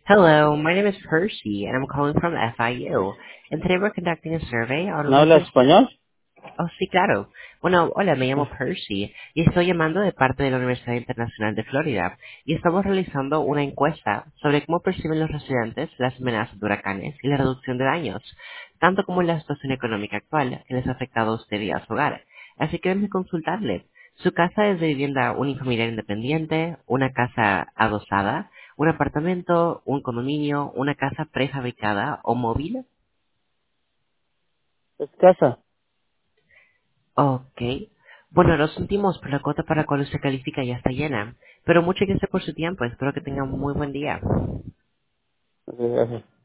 Hello, my name is Percy, and I'm calling from FIU. And today we're conducting a survey on ¿No hablas residents. español? Oh, sí, claro. Bueno, hola, me llamo Percy y estoy llamando de parte de la Universidad Internacional de Florida y estamos realizando una encuesta sobre cómo perciben los residentes las amenazas de huracanes y la reducción de daños, tanto como la situación económica actual que les ha afectado a usted y a su hogar. Así que déjeme consultarle. ¿Su casa es de vivienda unifamiliar independiente, una casa adosada, un apartamento, un condominio, una casa prefabricada o móvil? Es casa. Ok. Bueno, lo sentimos, pero la cuota para la cual usted califica ya está llena. Pero muchas gracias por su tiempo. Espero que tenga un muy buen día. Ok, gracias.